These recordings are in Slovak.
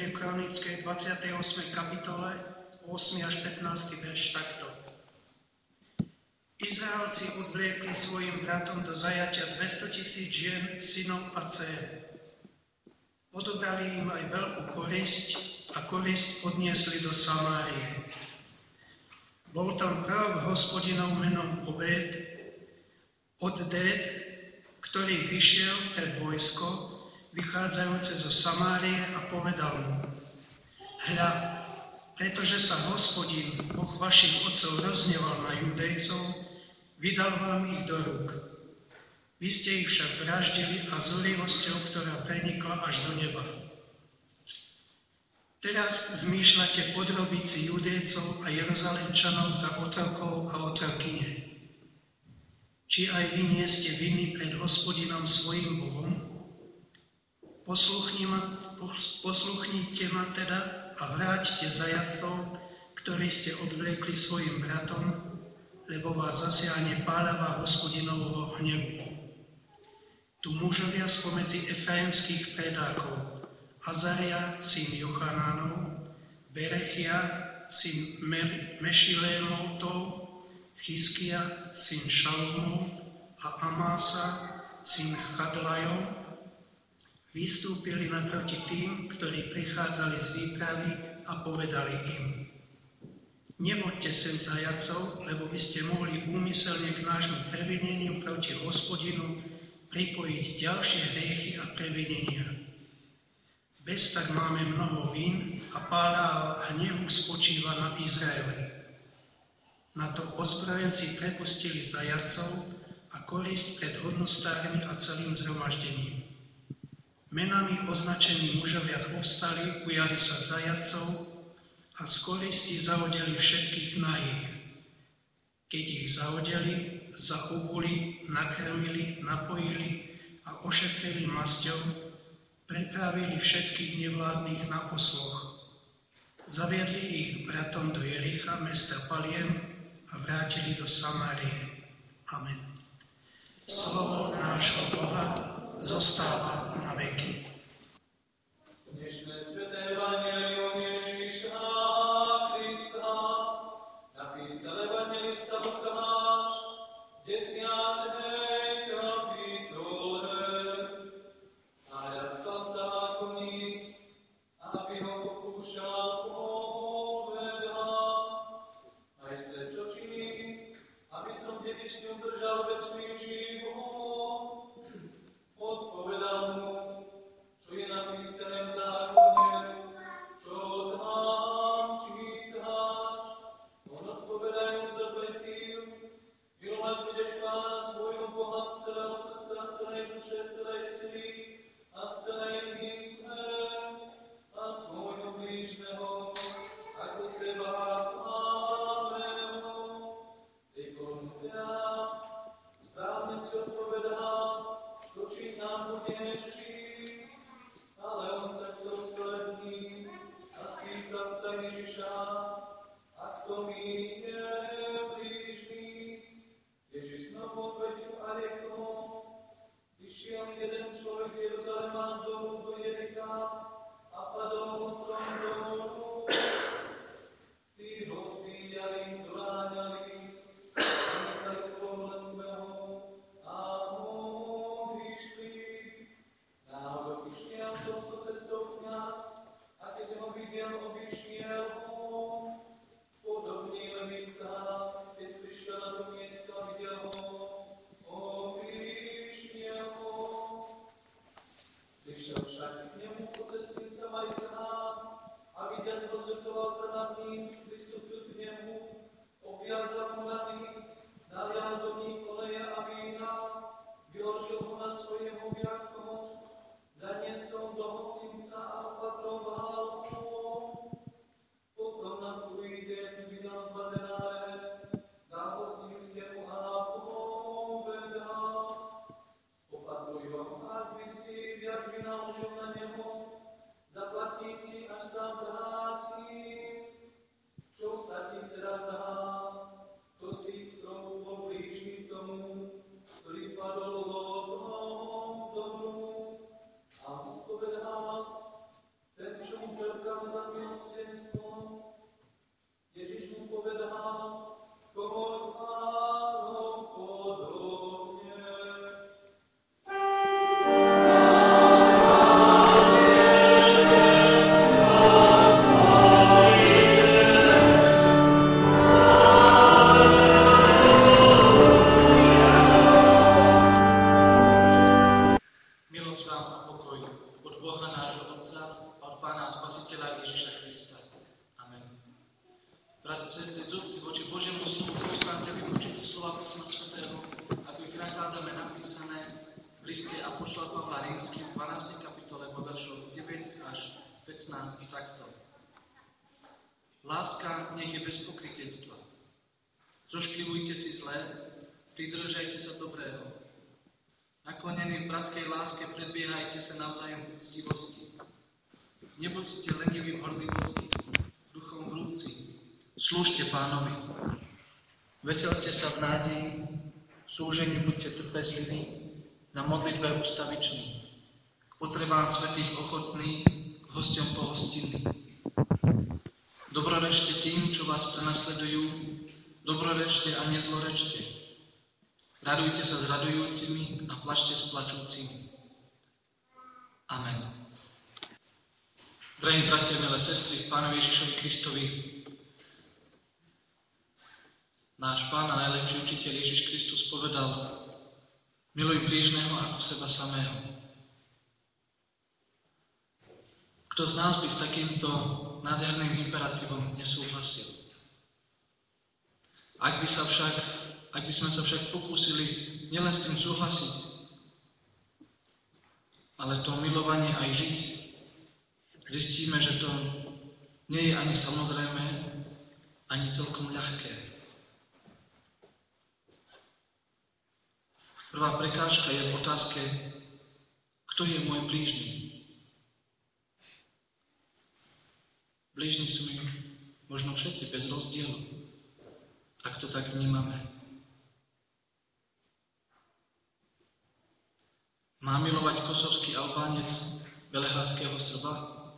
prvej kronickej 28. kapitole 8. až 15. verš takto. Izraelci odvliekli svojim bratom do zajatia 200 000 žien, synov a dcér. Odobrali im aj veľkú korisť a korisť odniesli do Samárie. Bol tam prorok Hospodinov menom Obed, od Déd, ktorý vyšiel pred vojsko, vychádzajúce zo Samárie a povedal mu: Hľa, pretože sa Hospodin, Boh vašich otcov, rozhneval na Judejcov, vydal vám ich do rúk. Vy ste ich však vraždili a zúrivosťou, ktorá prenikla až do neba. Teraz zmýšľate podrobiť si Judejcov a Jeruzalemčanov za otrokov a otrokyne. Či aj vy nie ste vinní pred Hospodinom svojím Bohom? Posluchnite ma teda a vráťte zajatcov, ktorí ste odvliekli svojim bratom, lebo vás zasiahne páľava Hospodinovho hnevu. Tu mužovia spomedzi efraimských predákov: Azaria, syn Jochanánov, Berechia, syn Mešilémovtov, Chyskia, syn Šalomov a Amása, syn Chadlajov, vystúpili naproti tým, ktorí prichádzali z výpravy a povedali im: Nevoďte sem zajacov, lebo by ste mohli úmyselne k nášmu previneniu proti Hospodinu pripojiť ďalšie hriechy a previnenia. Bez tak máme mnoho vín a páľava hnevu spočíva na Izraeli. Na to ozbrojenci prepustili zajatcov a korisť pred hodnostármi a celým zhromaždením. Menami označení mužovia povstali, ujali sa zajatcov a z koristi zahodili všetkých nahých. Keď ich zahodili, zaobuli, nakrmili, napojili a ošetrili masťou, prepravili všetkých nevládnych na osloch. Zaviedli ich bratom do Jericha, mesta Paliem, a vrátili do Samárie. Amen. Slovo nášho Boha zostáva na veky. Dnešné sväté evanjelium Ježiša Krista napísal evanjelista Lukáš v 10. kapitole. A jastal zákonník, aby ho pokúšal, povedal: Majstre, čo činí, aby som dedične udržal večný život? Odpovedal mu: čo je napísané v zákone, čo tam čítaš? On odpovedajúc odvetil: milovať budeš Pána svojho Boha z celého srdca, z celej duše, z celej sily a z celej mysle a svojho blížneho ako seba samého. Riekol mu teda: správne si odpovedal, skočiť nám budeš žiť. Ale on sa chcel spravedlniť a spýtal sa Ježiša: a kto mi je blížny? Ježiš znovu odvetil a riekol: vyšiel jeden človek z Jeruzalema do domu do Jericha a padol mu trom dolu. Tí ho zbíjali, doháňali, zanechali pohľadného a odišli. Náhodou išiel touto cestou kňaz a keď ho videl, obišiel ho. Podobný levita, keď prišiel na to miesto a videl ho, obišiel ho. Prišiel však k nemu pocestný Samaritán a vidiac rozľutoval sa nad ním, pristúpil k nemu, obviazal mu rany, nalial do nich oleja a vína, vyložil ho na svoje hoviako, zaniesol do hostinca a opatroval ho. Potom na druhý deň vydal 2 denáre, dal hostinskému a povedal: opatruj ho, ak by si viac vynaložil na neho, zaplatím ti, až sa vrátim. Čo sa ti teraz dá? To z tých prikázať milosrdenstvom. Ježiš mu povedal, koho zváno podobne. Milosť vám a pokoj od Boha nášho Otca a od Pána Spasiteľa Ježiša Krista. Amen. Bratia, sestry, z úcty voči Božiemu slovu poslance vypočujte slova písma svätého, ako ich nachádzame napísané v liste apoštola Pavla Rímskym v 12. kapitole vo veršoch 9 až 15 takto. Láska nech je bez pokrytectva. Zošklivujte si zlé, pridržajte sa dobrého. Naklonení v bratskej láske predbiehajte sa navzájom v úctivosti. Nebuďte leniví v horlivosti, duchom vrúci. Slúžte Pánovi. Veselte sa v nádeji, v súžení buďte trpezliví, na modlitbe ustaviční, k potrebám svätých ochotní, k hosťom pohostinní. Dobrorečte tým, čo vás prenasledujú, dobrorečte a nezlorečte. Radujte sa s radujúcimi a plačte s plačúcimi. Amen. Drahí bratia, milé sestry, Pánovi Ježišovi Kristovi, náš Pán a najlepší učiteľ Ježiš Kristus povedal: miluj blížneho ako seba samého. Kto z nás by s takýmto nádherným imperatívom nesúhlasil? Ak by sme sa však pokúsili nielen s tým súhlasiť, ale to milovanie aj žiť, zistíme, že to nie je ani samozrejmé, ani celkom ľahké. Prvá prekážka je v otázke, kto je môj blížny. Blížni sú mi možno všetci bez rozdielu, ak to tak vnímame. Má milovať kosovský Albánec belehradského Srba?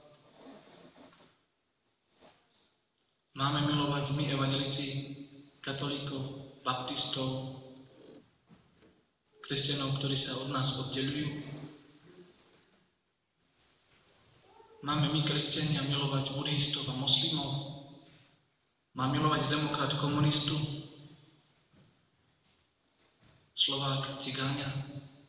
Máme milovať my, evanjelici, katolíkov, baptistov, kresťanov, ktorí sa od nás oddeľujú? Máme my, kresťania, milovať buddhistov a moslimov? Má milovať demokrat komunistu, Slovák, cigáňa?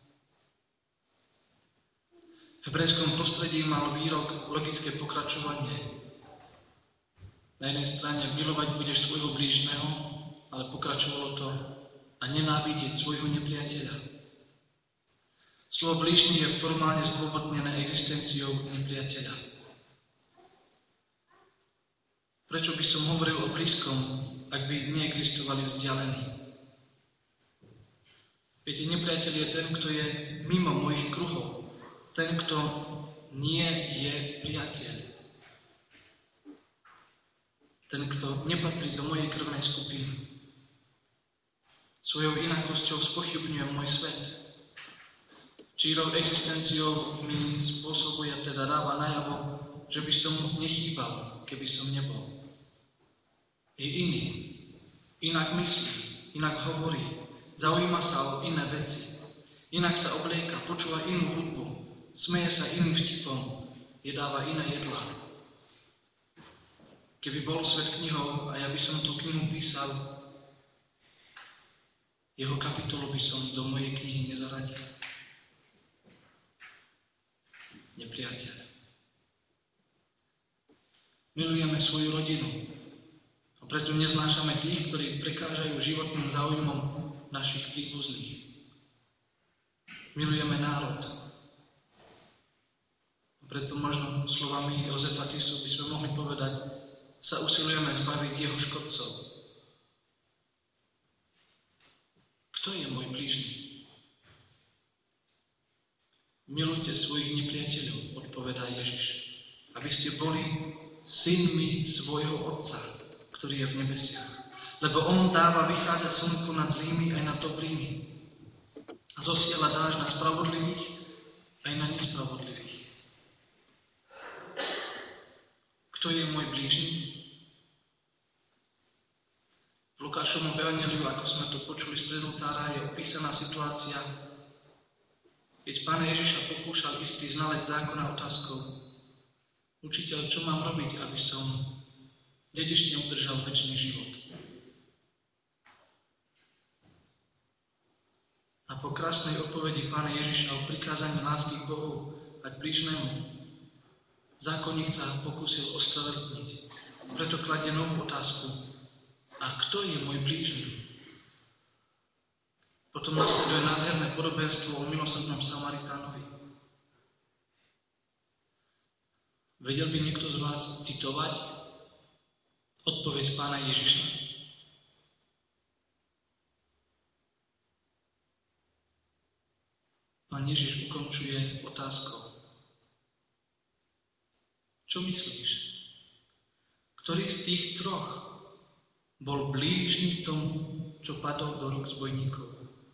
V hebrejskom prostredí mal výrok logické pokračovanie. Na jednej strane milovať budeš svojho blížneho, ale pokračovalo to a nenávidieť svojho nepriateľa. Slovo blížny je formálne zdôvodnené existenciou nepriateľa. Prečo by som hovoril o blízkom, ak by neexistovali vzdialení? Viete, nepriateľ je ten, kto je mimo mojich kruhov. Ten, kto nie je priateľ. Ten, kto nepatrí do mojej krvnej skupiny. Svojou inakosťou spochybňuje môj svet. Čírou existenciou mi spôsobuje, teda dáva najavo, že by som nechýbal, keby som nebol. Je iný, inak myslí, inak hovorí, zaujíma sa o iné veci, inak sa oblieka, počúva inú hudbu, smeje sa iným vtipom, jedáva iné jedlá. Keby bol svet knihou a ja by som tú knihu písal, jeho kapitolu by som do mojej knihy nezaradil. Nepriateľ. Milujeme svoju rodinu a preto neznášame tých, ktorí prekážajú životným záujmom našich príbuzných. Milujeme národ. Preto možno slovami Jozefa Tisu by sme mohli povedať, sa usilujeme zbaviť jeho škodcov. Kto je môj blížny? Milujte svojich nepriateľov, odpovedá Ježiš, aby ste boli synmi svojho Otca, ktorý je v nebesiach. Lebo on dáva vychádzať slnku nad zlými aj nad dobrými a zosiela dážď na spravodlivých aj na nespravodlivých. kto je môj blížny? V Lukášovom evanjeliu, ako sme to počuli z oltára, je opísaná situácia, keď Pána Ježiša pokúšal istý znalec zákona otázkou: Učiteľ, čo mám robiť, aby som dedične udržal večný život? A po krásnej odpovedi Pána Ježiša o prikázaní lásky k Bohu a k blížnemu, zákonník sa pokúsil ospravedlniť. Preto kladie novú otázku: a kto je môj blížny? Potom nasleduje nádherné podobenstvo o milosrdnom Samaritánovi. Vedel by niekto z vás citovať odpoveď Pána Ježiša? Pán Ježiš ukončuje otázkou: čo myslíš? Ktorý z tých troch bol blížny tomu, čo padol do rúk zbojníkov?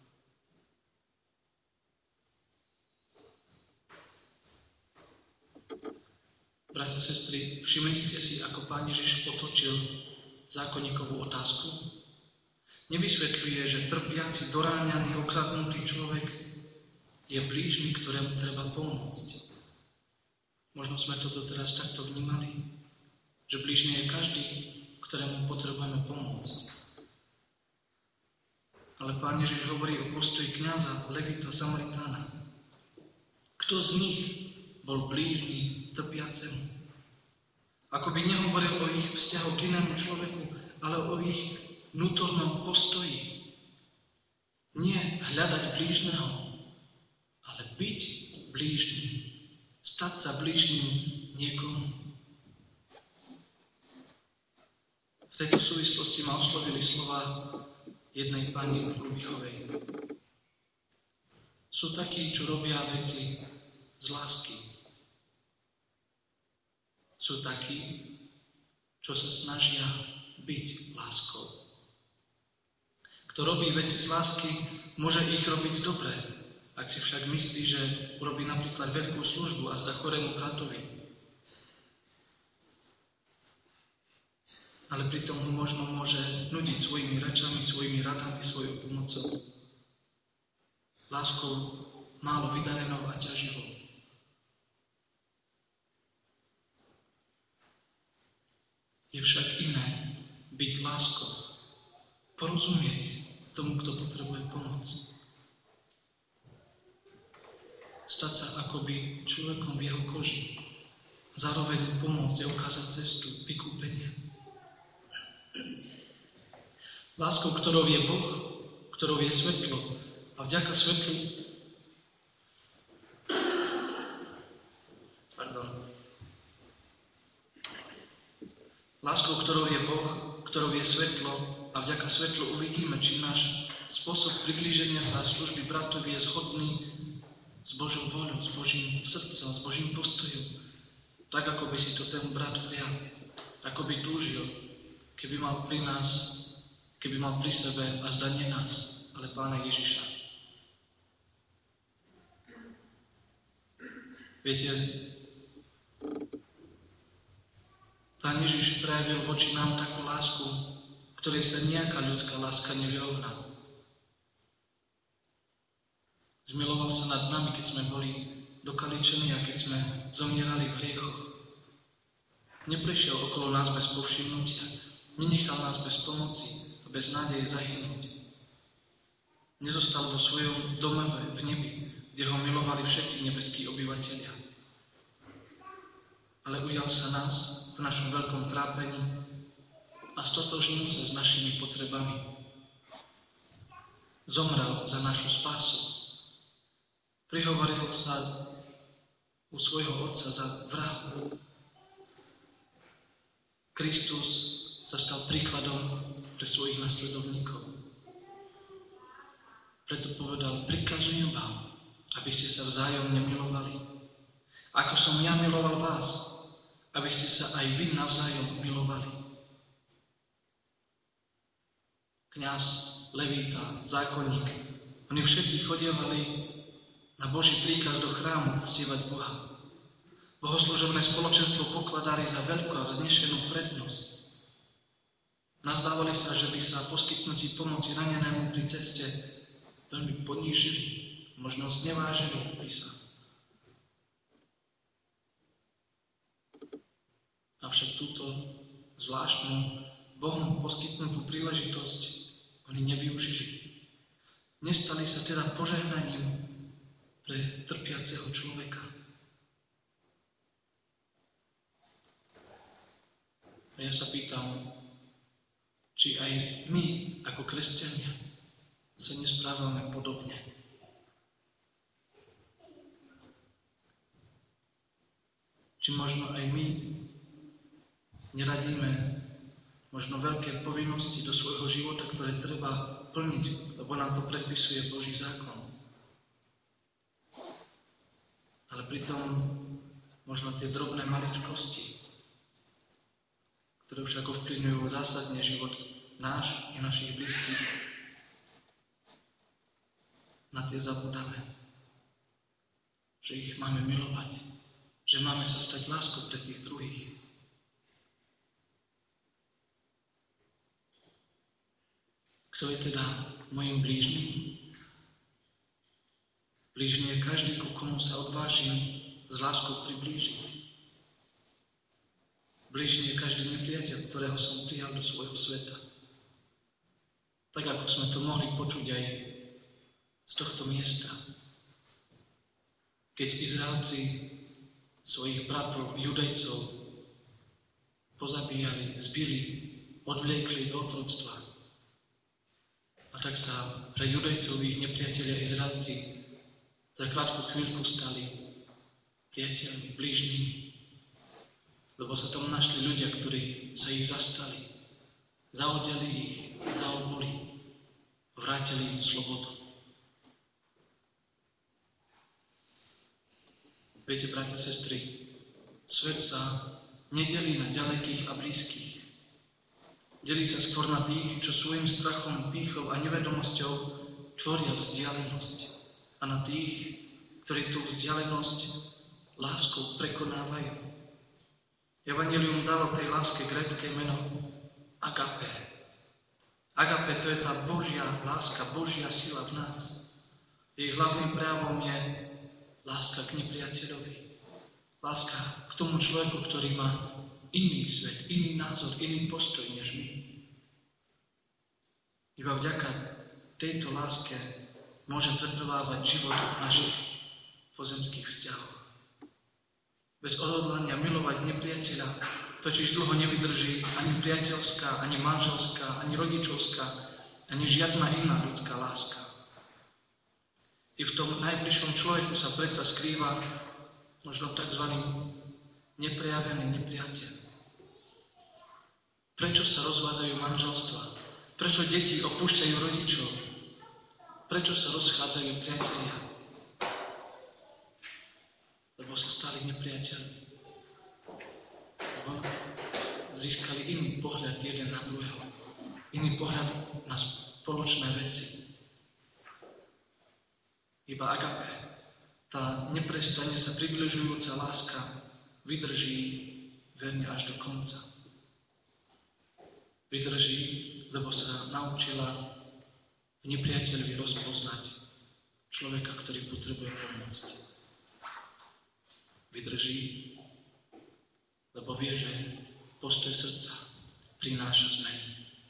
Bratia, sestry, všimli ste si, ako Pán Ježiš otočil zákonníkovú otázku? Nevysvetľuje, že trpiaci, doráňaný, okradnutý človek je blížny, ktorému treba pomôcť. Možno sme to doteraz takto vnímali, že blížny je každý, ktorému potrebujeme pomôcť. Ale Pán Ježiš hovorí o postoji kňaza, levita, Samaritána. Kto z nich bol blížny trpiacemu? Ako by nehovoril o ich vzťahu k inému človeku, ale o ich vnútornom postoji. Nie hľadať blížneho, ale byť blížnym. Stať sa blížnym niekomu. V tejto súvislosti ma oslovili slova jednej pani Lubichovej. Sú takí, čo robia veci z lásky. Sú takí, čo sa snažia byť láskou. Kto robí veci z lásky, môže ich robiť dobre. Ak si však myslí, že urobí napríklad veľkú službu a zdá chorému bratovi, ale pritom ho možno môže nudiť svojimi rečami, svojimi radami, svojou pomocou. Láskou málo vydarenou a ťaživou. Je však iné byť láskou, porozumieť tomu, kto potrebuje pomoc. Stať sa akoby človekom v jeho koži, zároveň pomôcť a ukázať cestu vykúpenia. Láskou, ktorou je Boh, ktorou je svetlo a vďaka svetlu Láskou, ktorou je Boh, ktorou je svetlo a vďaka svetlu uvidíme, či náš spôsob priblíženia sa a služby bratovi je zhodný s Božou voľou, s Božím srdcom, s Božím postojom, tak ako by si to ten brat prial, ako by túžil, keby mal pri sebe a zdať nie nás, ale Pána Ježiša. Viete, Pán Ježiš prejavil voči nám takú lásku, ktorej sa nejaká ľudská láska nevyrovná. Zmiloval sa nad nami, keď sme boli dokaličení a keď sme zomierali v hriechoch. Neprešiel okolo nás bez povšimnutia, nenechal nás bez pomoci a bez nádeje zahynúť. Nezostal vo svojom domove v nebi, kde ho milovali všetci nebeskí obyvatelia. Ale ujal sa nás v našom veľkom trápení a stotožnil sa s našimi potrebami. Zomrel za našu spásu. Prihovoril sa u svojho Otca za vrahu. Kristus sa stal príkladom pre svojich nasledovníkov. Preto povedal, prikazujem vám, aby ste sa vzájomne milovali. Ako som ja miloval vás, aby ste sa aj vy navzájom milovali. Kňaz, levita, zákonník, oni všetci chodievali na Boží príkaz do chrámu uctievať Boha. bohoslužobné spoločenstvo pokladali za veľkú a vznešenú prednosť. Nazdávali sa, že by sa poskytnutí pomoci ranenému pri ceste veľmi ponížili, možno znevážili by sa. Avšak túto zvláštnu Bohom poskytnutú príležitosť oni nevyužili. Nestali sa teda požehnaním pre trpiaceho človeka. A ja sa pýtam, či aj my, ako kresťania, sa nesprávame podobne. Či možno aj my neradíme možno veľké povinnosti do svojho života, ktoré treba plniť, lebo nám to predpisuje Boží zákon. Ale pritom možno tie drobné maličkosti, ktoré však ovplyvňujú zásadne život náš i našich blízkych, na tie zabudáme. Že ich máme milovať, že máme sa stať láskou pre tých druhých. Kto je teda mojim blížnym? Blížny je každý, ku komu sa odvážim s láskou priblížiť. Blížny je každý nepriateľ, ktorého som prijal do svojho sveta. Tak, ako sme to mohli počuť aj z tohto miesta. Keď Izraelci svojich bratov, Judejcov pozabíjali, zbili, odvliekli do otroctva. A tak sa pre Judejcov ich nepriatelia Izraelci za krátku chvíľku stali priateľmi, blížnymi. Lebo sa tam našli ľudia, ktorí sa ich zastali, zaodeli ich, zaobuli, vrátili im slobodu. Viete, bratia, sestry, svet sa nedelí na ďalekých a blízkych. Delí sa skôr na tých, čo svojim strachom, pýchou a nevedomosťou tvoria vzdialenosť. A na tých, ktorí tú vzdialenosť láskou prekonávajú. Evanjelium dalo tej láske grécke meno agape. Agape, to je tá Božia láska, Božia sila v nás. Jej hlavným prejavom je láska k nepriateľovi. Láska k tomu človeku, ktorý má iný svet, iný názor, iný postoj než my. Iba vďaka tejto láske môže pretrvávať život našich pozemských vzťahov. Bez odhodlania milovať nepriateľa totiž dlho nevydrží ani priateľská, ani manželská, ani rodičovská, ani žiadna iná ľudská láska. I v tom najbližšom človeku sa predsa skrýva možno tzv. Neprejavený nepriateľ. Prečo sa rozvádzajú manželstva? Prečo deti opúšťajú rodičov? Prečo sa rozchádzajú priatelia? Lebo sa stali nepriateľmi. Lebo získali iný pohľad jeden na druhého. Iný pohľad na spoločné veci. Iba agape, tá neprestane sa približujúca láska, vydrží verne až do konca. Vydrží, lebo sa naučila v nepriateľovi rozpoznať človeka, ktorý potrebuje pomôcť. Vydrží, lebo vie, že postoj srdca prináša zmeny.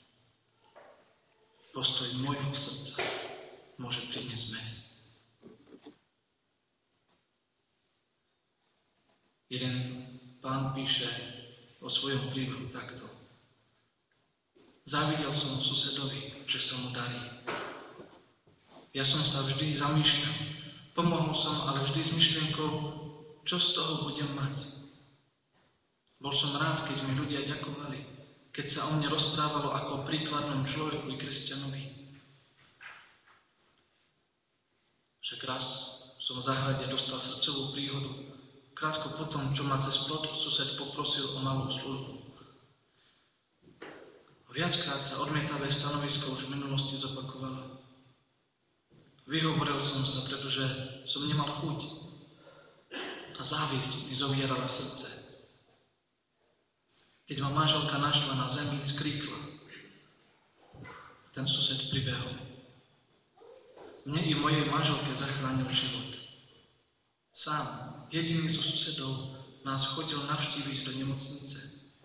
Postoj môjho srdca môže priniesť zmeny. Jeden pán píše o svojom príbehu takto. Závidel som susedovi, že sa mu darí. Ja som sa vždy zamýšľal, pomohol som, ale vždy s myšlienkou, čo z toho budem mať. Bol som rád, keď mi ľudia ďakovali, keď sa o mne rozprávalo ako o príkladnom človeku i kresťanovi. Však raz som v záhrade dostal srdcovú príhodu. Krátko potom, čo ma cez plot sused poprosil o malú službu. Viackrát sa odmietavé stanovisko už v minulosti zopakovalo. Vyhovoril som sa, pretože som nemal chuť. A závisť mi zovierala srdce. Keď ma manželka našla na zemi, skríkla. Ten sused pribehol. Mne i mojej manželke zachránil život. Sám, jediný zo susedov, nás chodil navštíviť do nemocnice.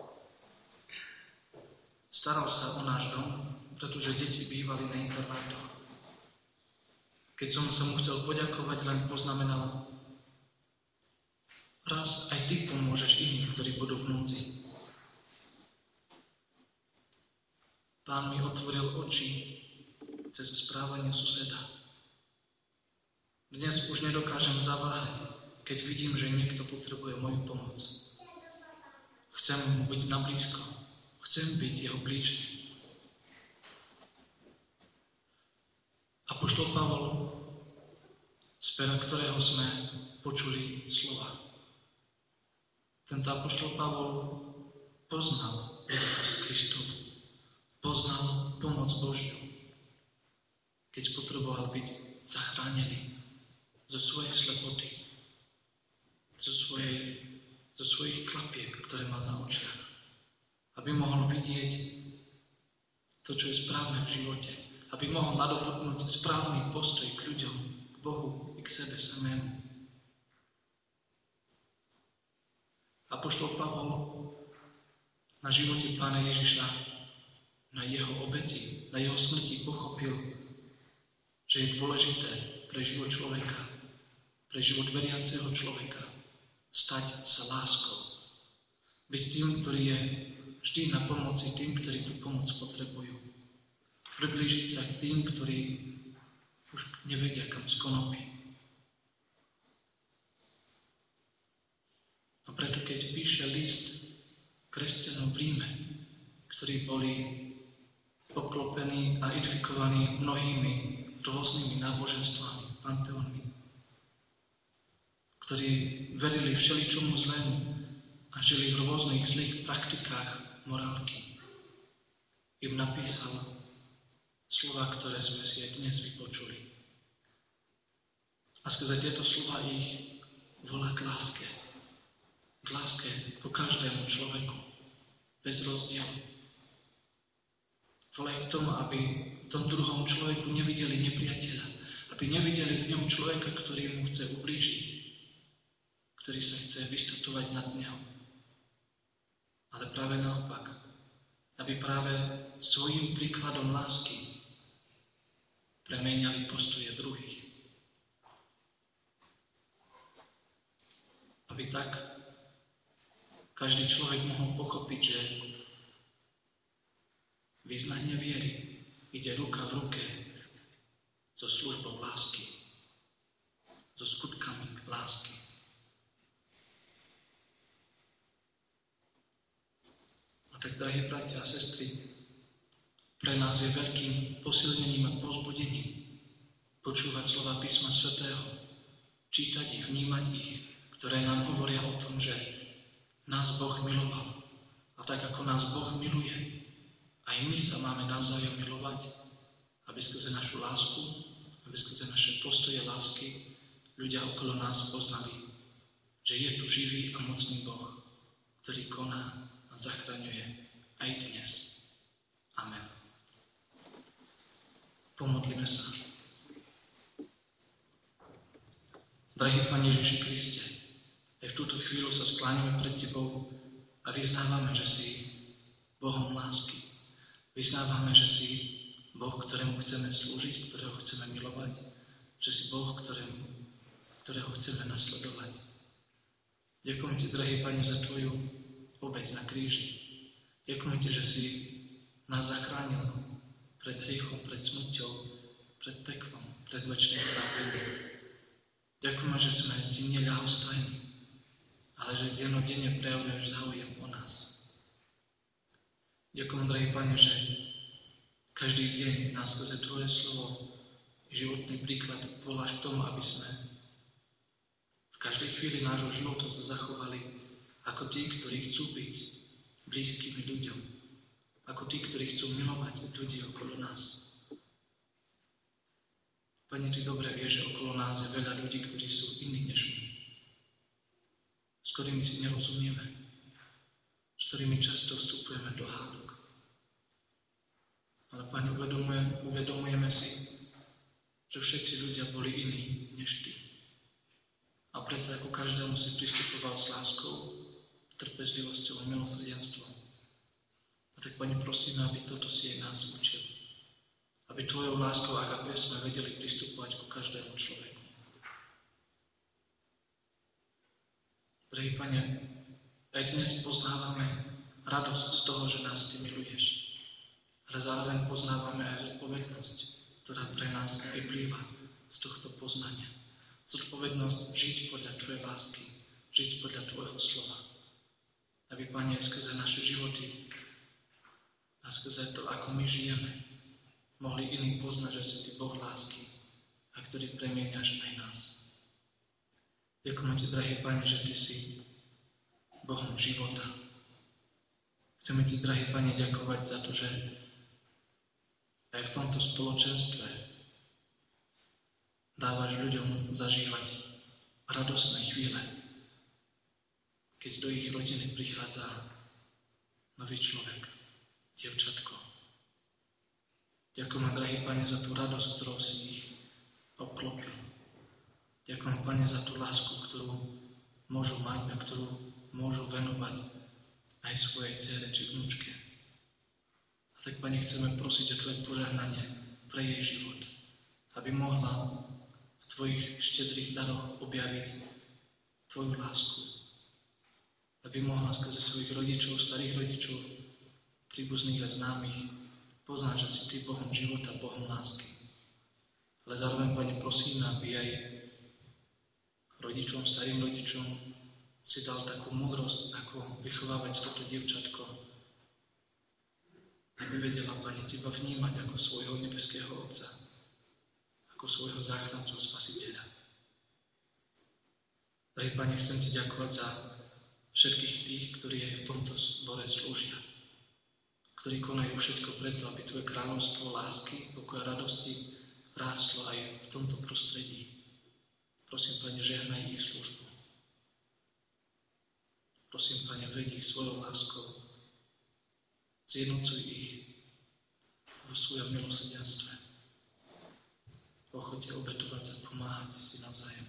Staral sa o náš dom, pretože deti bývali na internátoch. Keď som sa mu chcel poďakovať, len poznamenal: raz aj ty pomôžeš iným, ktorí budú v núdzi. Pán mi otvoril oči cez správanie suseda. Dnes už nedokážem zaváhať, keď vidím, že niekto potrebuje moju pomoc. Chcem mu byť nablízko. Chcem byť jeho blížny. Apoštol Pavol, z pera ktorého sme počuli slova. Tento apoštol Pavol poznal blízkosť Kristovu. Poznal pomoc Božiu, keď potreboval byť zachránený zo svojej slepoty, zo svojich klapiek, ktoré mal na očiach, aby mohol vidieť to, čo je správne v živote, aby mohol nadobudnúť správny postoj k ľuďom, k Bohu i k sebe samému. Apoštol Pavol na živote Pána Ježiša, na jeho obeti, na jeho smrti pochopil, že je dôležité pre život človeka, pre život veriaceho človeka stať sa láskou. Byť tým, ktorý je vždy na pomoci tým, ktorí tú pomoc potrebujú. Priblížiť sa k tým, ktorí už nevedia, kam skonopí. A preto, keď píše list kresťanom v Ríme, ktorí boli obklopení a infikovaní mnohými rôznymi náboženstvami, panteónmi, ktorí verili všeličomu zlému a žili v rôznych zlých praktikách morálky, im napísal slova, ktoré sme si aj dnes vypočuli. A skrze tieto slova ich volá k láske. K láske ku každému človeku, bez rozdielu. Volaj k tomu, aby v tom druhom človeku nevideli nepriateľa, aby nevideli v ňom človeka, ktorý mu chce ublížiť, ktorý sa chce vystatovať nad neho. Ale práve naopak, aby práve svojím príkladom lásky premieniali postoje druhých. Aby tak každý človek mohol pochopiť, že vyznanie viery ide ruka v ruke so službou lásky, so skutkami lásky. A tak, drahí bratia a sestry, pre nás je veľkým posilnením a povzbudením počúvať slova písma svätého, čítať ich, vnímať ich, ktoré nám hovoria o tom, že nás Boh miloval. A tak, ako nás Boh miluje, aj my sa máme navzájom milovať, aby skrze našu lásku, aby skrze naše postoje lásky ľudia okolo nás poznali, že je tu živý a mocný Boh, ktorý koná a zachraňuje aj dnes. Amen. Pomodlíme sa. Drahý Pane Ježiši Kriste, aj v túto chvíľu sa skláňame pred Tebou a vyznávame, že si Bohom lásky. Vyznávame, že si Boh, ktorému chceme slúžiť, ktorého chceme milovať, že si Boh, ktorého chceme nasledovať. Ďakujem Ti, drahý Pane, za Tvoju obeť na kríži. Ďakujem Ti, že si nás zachránil pred hriechom, pred smrťou, pred peklom, pred večným trápením. Ďakujem, že sme Ti neľahostajní, ale že dennodenne prejavuješ záujem o nás. Ďakujem, drahý Pane, že každý deň nás skrze Tvoje slovo, životný príklad voláš k tomu, aby sme v každej chvíli nášho života sa zachovali ako tí, ktorí chcú byť blízkymi ľuďom, ako tí, ktorí chcú milovať ľudí okolo nás. Pane, Ty dobre vieš, že okolo nás je veľa ľudí, ktorí sú iní než my. ktorými si nerozumieme, s ktorými často vstupujeme do hádok. Ale Pane, uvedomujeme si, že všetci ľudia boli iní než Ty. A predsa ako každému si pristupoval s láskou, trpezlivosťou a milosrdenstvom. A tak, Pane, prosíme, aby toto si aj nás učil. Aby Tvojou láskou agape sme vedeli pristupovať ku každému človeku. Drahý Pane, aj dnes poznávame radosť z toho, že nás Ty miluješ. Ale zároveň poznávame aj zodpovednosť, ktorá pre nás vyplýva z tohto poznania. Zodpovednosť žiť podľa Tvojej lásky, žiť podľa Tvojho slova. Aby, Pane, skrze naše životy a skrze to, ako my žijeme, mohli iní poznať, že si Ty Boh lásky a ktorý premieňaš aj nás. Ďakujem Ti, drahý Pane, že Ty si Bohom života. Chceme Ti, drahý Pane, ďakovať za to, že aj v tomto spoločenstve dávaš ľuďom zažívať radostné chvíle, keď do ich rodiny prichádza nový človek, dievčatko. Ďakujem, drahý Pane, za tú radosť, ktorou si ich obklopil. Ďakujem, Pane, za tú lásku, ktorú môžu mať a ktorú môžu venovať aj svojej dcére či vnúčke. A tak, Pane, chceme prosiť o Tvoje požehnanie pre jej život, aby mohla v Tvojich štedrých daroch objaviť Tvoju lásku. Aby mohla skrze svojich rodičov, starých rodičov, príbuzných a známych poznať, že si Ty Bohom života, Bohom lásky. Ale zároveň, Pane, prosíme, aby aj rodičom, starým rodičom si dal takú múdrosť, ako vychovávať toto dievčatko, aby vedela, Pane, Teba vnímať ako svojho nebeského Otca, ako svojho záchrancu a spasiteľa. Drahý Pane, chcem Ti ďakovať za všetkých tých, ktorí aj v tomto zbore slúžia, ktorí konajú všetko preto, aby Tvoje kráľovstvo lásky, pokoja, radosti rástlo aj v tomto prostredí. Prosím, Pane, žehnaj ich službu. Prosím, Pane, veď ich svojou láskou. Zjednocuj ich vo svojom milosrdenstve. Ochote obetovať sa, pomáhať si navzájem.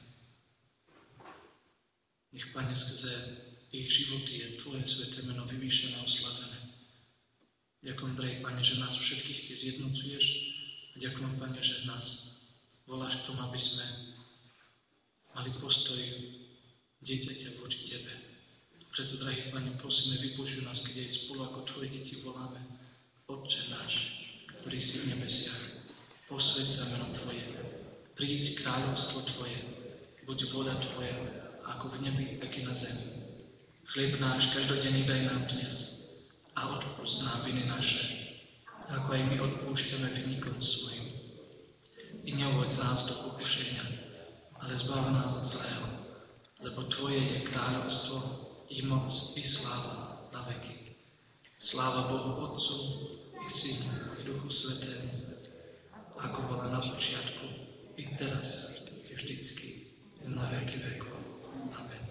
Nech, Pane, skrze ich životy je Tvoje sväté meno vyvýšené a oslavené. Ďakujem, drahý Pane, že nás všetkých Ty zjednocuješ a ďakujem, Pane, že nás voláš k tomu, aby sme mali postoj dieťaťa voči Tebe. Preto, drahý Pane, prosíme, vypočuj nás, keď aj spolu ako Tvoje deti voláme: Otče náš, ktorý si v nebesiach, posväť sa meno Tvoje, príď kráľovstvo Tvoje, buď vôľa Tvoja, ako v nebi, tak i na zemi. Chlieb náš každodenný daj nám dnes a odpusť nám viny naše, ako aj my odpúšťame vinníkom svojim. I neuvoď nás do pokušenia, ale zbav nás od zlého, lebo Tvoje je kráľovstvo, i moc, i sláva na veky. Sláva Bohu Otcu, i Synu, i Duchu Svätému, ako bola na počiatku, i teraz, i vždycky, i na veky vekov. Amen.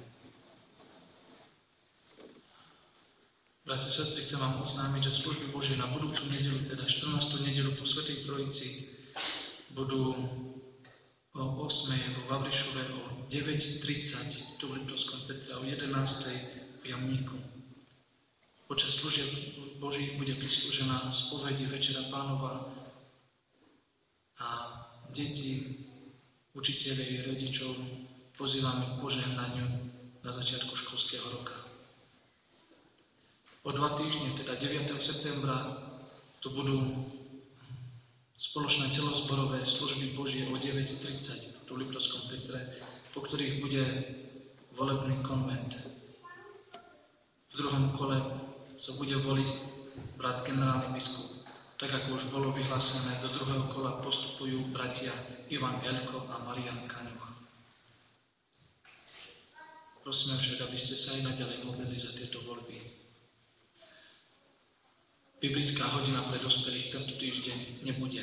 Bratia, sestry, chcem vám oznámiť, že služby Božie na budúcu nedeľu, teda 14. nedeľu po Svätej Trojici, budú o 8. vo Vavrišove, o 9:30 tu v Liptovskom Petre, o 11. v Jamníku. Počas služieb Božích bude prislúžená spovedi Večera Pánova a deti, učiteľov, rodičov pozývame k požehnaniu na začiatku školského roka. O 2 týždne, teda 9. septembra, tu budú spoločné celozborové služby Božie o 9:30 tu v Liptovskom Petre, po ktorých bude volebný konvent. V druhom kole sa bude voliť brat generálny biskup. Tak ako už bolo vyhlásené, do druhého kola postupujú bratia Ivan Elko a Marian Kaňuch. Prosíme však, aby ste sa aj naďalej modlili za tieto voľby. Biblická hodina pre dospelých tento týždeň nebude.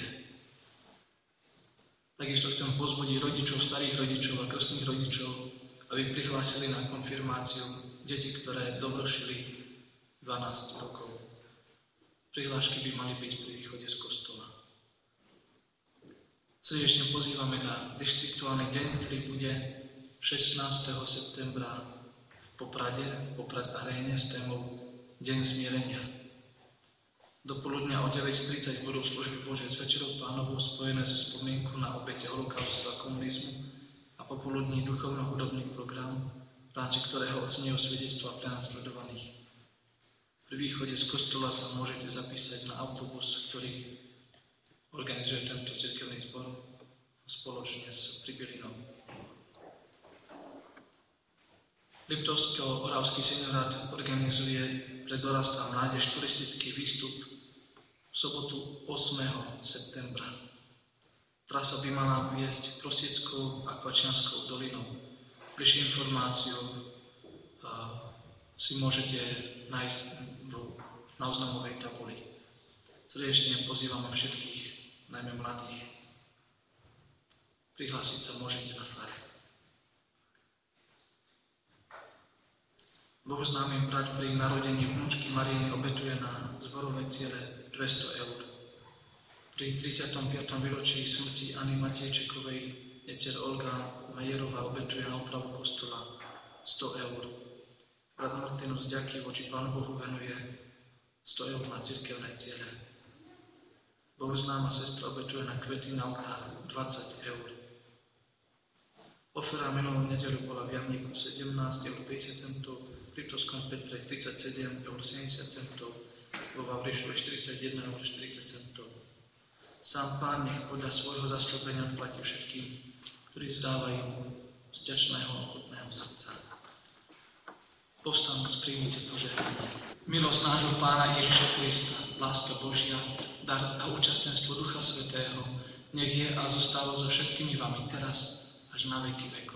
Takisto chcem pozbudiť rodičov, starých rodičov a krstných rodičov, aby prihlásili na konfirmáciu deti, ktoré dovršili 12 rokov. Prihlášky by mali byť pri východe z kostola. Srdečne pozývame na dištriktuálny deň, ktorý bude 16. septembra v Poprade, v Poprad aréne s témou Deň zmierenia. Dopoludňa o 9:30 budú služby Božej s Večerou Pánovou spojené so spomienkou na obete holokaustu a komunizmu a popoludní duchovno-hudobný program, v rámci ktorého oceňujú svedectvá prenasledovaných. Pri východe z kostola sa môžete zapísať na autobus, ktorý organizuje tento cirkevný zbor spoločne s Pribylinou. Liptovsko-Oravský seniorát organizuje pre dorast a mládež turistický výstup v sobotu 8. septembra. Trasa by mala viesť Prosieckou a Kvačianskou dolinou. Bližšie informáciu si môžete nájsť na oznamovej tabuli. Srdečne pozývame všetkých, najmä mladých. Prihlásiť sa môžete na fare. Bohu známy brat pri narodení vnúčky Mariiny obetuje na zborové ciele 200 eur. Pri 35. výročí smrti Anny Matiejčekovej netier Olga Majerová obetuje na opravu kostola 100 eur. Brat Martinus ďaky voči Pánu Bohu venuje 100 eur na cirkevné ciele. Bohu známa sestra obetuje na kvety na oltár 20 eur. Ofera minulú nedeľu bola v Jamníku 17,50 eur, v Liptovskom Petre 37,70 eur, vo Vavrišove 41,40 eur. Sám Pán nech podľa svojho zasľúbenia odplatí všetkým, ktorí zdávajú z vďačného ochotného srdca. Povstanúc, príjmite požehnanie. Milosť nášho Pána Ježiša Krista, láska Božia, dar a účastenstvo Ducha Svätého, nech je a zostáva so všetkými vami teraz až na veky vekov.